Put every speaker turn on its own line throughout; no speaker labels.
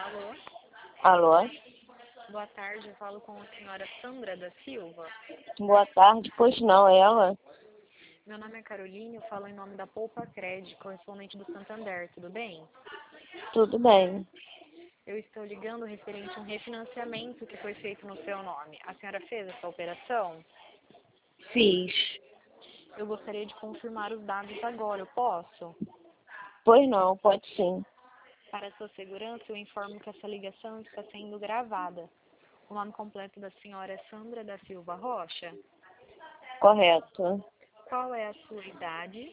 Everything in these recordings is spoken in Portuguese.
Alô,
Alô?
boa tarde, eu falo com a senhora Sandra da Silva.
Boa tarde. Pois não, ela?
Meu nome é Caroline, eu falo em nome da Poupa Cred, correspondente do Santander, tudo bem?
Tudo bem.
Eu estou ligando referente a um refinanciamento que foi feito no seu nome. A senhora fez essa operação?
Fiz.
Eu gostaria de confirmar os dados agora, eu posso?
Pois não, pode sim.
Para sua segurança, eu informo que essa ligação está sendo gravada. O nome completo da senhora é Sandra da Silva Rocha.
Correto.
Qual é a sua idade?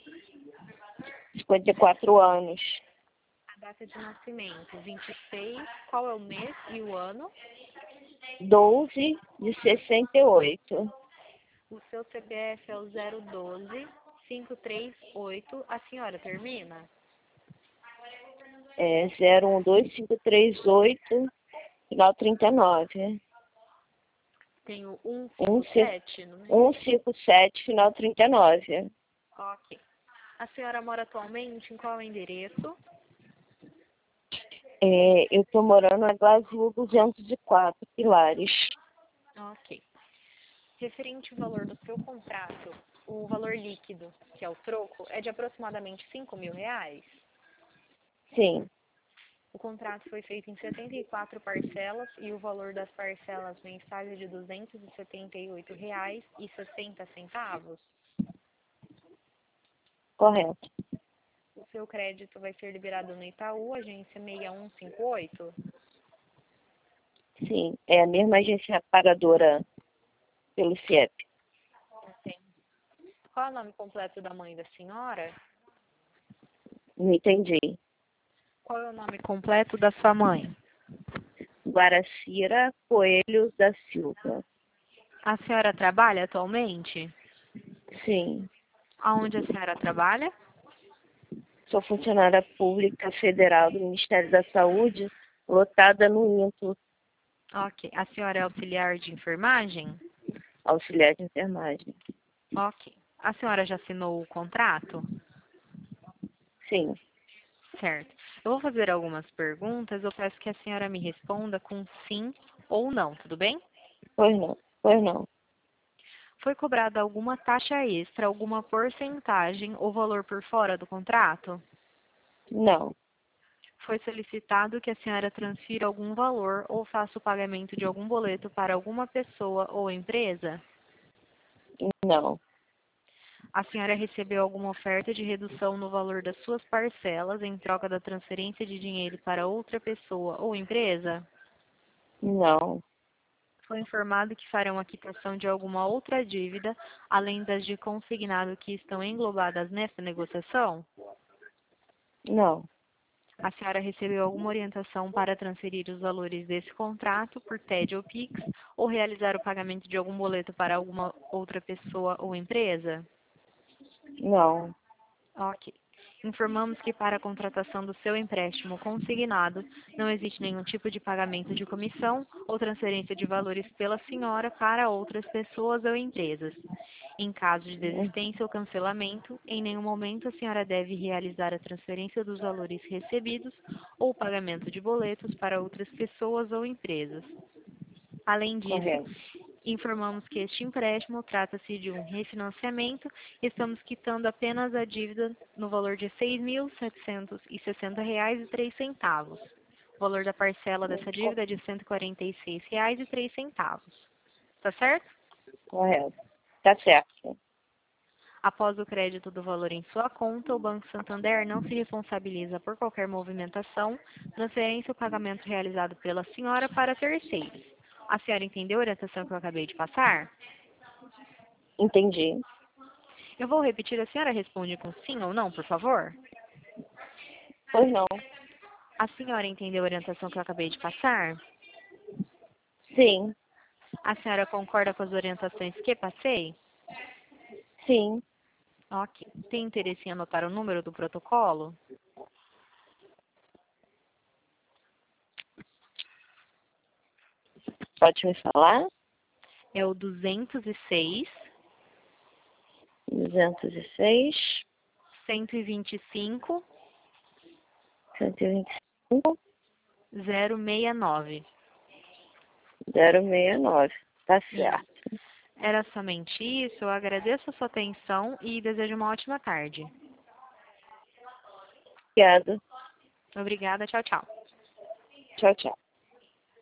54 anos.
A data de nascimento, 26. Qual é o mês e o ano?
12 de 68.
O seu CPF é o 012-538. A senhora termina?
É 012538, final 39.
Tem o
157,
157 no meio?
157, final 39.
Ok. A senhora mora atualmente em qual endereço?
Eu estou morando na Glasil 204, Pilares.
Ok. Referente ao valor do seu contrato, o valor líquido, que é o troco, é de aproximadamente R$ 5.000.
Sim,
O contrato foi feito em 74 parcelas e o valor das parcelas mensais é de R$ 278,60.
correto.
O seu crédito vai ser liberado no Itaú, agência 6158.
Sim, é a mesma agência pagadora pelo CIEP.
Entende? Qual é o nome completo da mãe da senhora?
Não entendi.
Qual é o nome completo da sua mãe?
Guaracira Coelho da Silva.
A senhora trabalha atualmente?
Sim,
Aonde a senhora trabalha?
sou funcionária pública federal do Ministério da Saúde, lotada no INTO,
Ok. A senhora é auxiliar de enfermagem?
auxiliar de enfermagem.
Ok. A senhora já assinou o contrato?
Sim,
Certo. Eu vou fazer algumas perguntas. Eu peço que a senhora me responda com sim ou não, tudo bem?
pois não, pois não.
Foi cobrada alguma taxa extra, alguma porcentagem ou valor por fora do contrato?
Não,
Foi solicitado que a senhora transfira algum valor ou faça o pagamento de algum boleto para alguma pessoa ou empresa?
não,
A senhora recebeu alguma oferta de redução no valor das suas parcelas em troca da transferência de dinheiro para outra pessoa ou empresa?
não,
Foi informado que farão a quitação de alguma outra dívida, além das de consignado que estão englobadas nesta negociação?
não,
A senhora recebeu alguma orientação para transferir os valores desse contrato por TED ou Pix ou realizar o pagamento de algum boleto para alguma outra pessoa ou empresa?
não,
Ok. Informamos que para a contratação do seu empréstimo consignado não existe nenhum tipo de pagamento de comissão ou transferência de valores pela senhora para outras pessoas ou empresas. Em caso de desistência ou cancelamento, em nenhum momento a senhora deve realizar a transferência dos valores recebidos ou o pagamento de boletos para outras pessoas ou empresas. Além disso,
correto.
informamos que este empréstimo trata-se de um refinanciamento e estamos quitando apenas a dívida no valor de R$ 6.760,03. O valor da parcela dessa dívida é de R$ 146,03. Tá certo?
Correto. Tá certo.
Após o crédito do valor em sua conta, o Banco Santander não se responsabiliza por qualquer movimentação, transferência ou pagamento realizado pela senhora para terceiros. A senhora entendeu a orientação que eu acabei de passar?
Entendi.
Eu vou repetir, a senhora responde com sim ou não, por favor?
Pois não.
A senhora entendeu a orientação que eu acabei de passar?
Sim,
A senhora concorda com as orientações que passei?
sim.
Ok. Tem interesse em anotar o número do protocolo?
Pode me falar?
É o 206
206,
125
125,
069.
069. Tá certo.
Era somente isso. Eu agradeço a sua atenção e desejo uma ótima tarde.
Obrigada.
Obrigada. Tchau, tchau.
Tchau, tchau.